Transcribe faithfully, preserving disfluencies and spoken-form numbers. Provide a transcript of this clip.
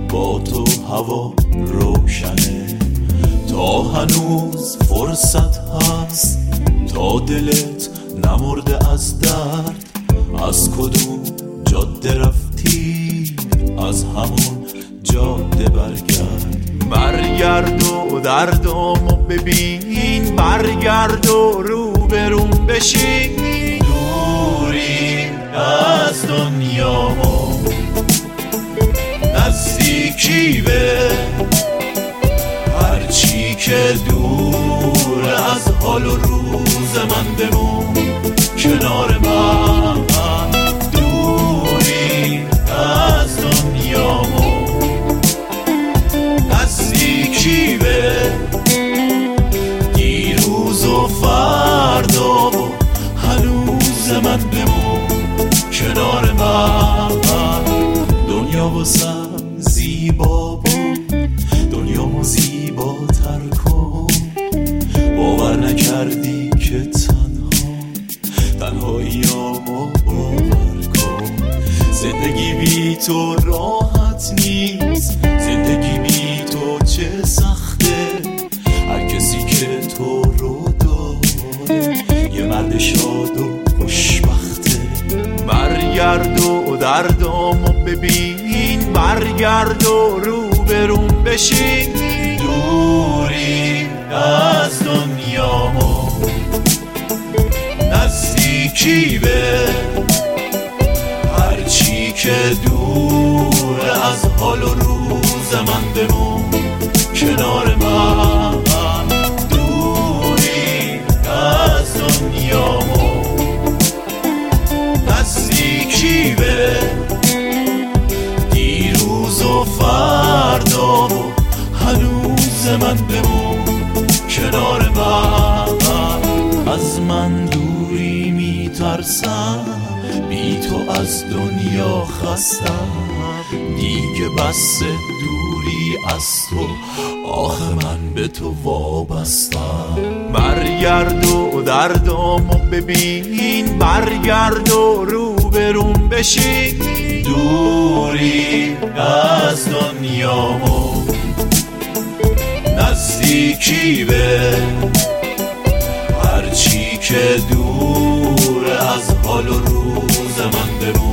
با تو هوا روشنه، تا هنوز فرصت هست، تا دلت نمرده از درد. از کدوم جاده رفتی؟ از همون جاده برگرد. برگرد و دردامو ببین، برگرد و روبروم بشین. دوری از دنیامو نزدیکی به هرچی که دور از حال و روز من بمون کنار من. دوری از دنیامو نزدیکی به دیروز و فردا و هنوز من بمون کنار من. دنیا واسم زیبا بود، دنیامو زیباتر کن. باور نکردی که تنها تنهاییامو باور کن. زندگی بی تو راحت نیست، زندگی بی تو چه سخته. هر کسی که تو رو داره یه مرد شاد و خوشبخته. برگرد و دردامو ببین، برگرد و روبروم بشین. دوری از دنیامو نزدیکی به هرچی که دور از حال و روز من بمون کنار من. دوری از دنیامو نزدیکی به دیروز و فردا و هنوز من بمون کنار من. از من دوری میترسم، بی تو از دنیا خستم. دیگه بس دوری از تو، آخه من به تو وابستم. برگرد و دردامو ببین، برگرد و روبروم بشین. دوری از دنیامو نزدیکی به هرچی که دور از حال و روز من بمون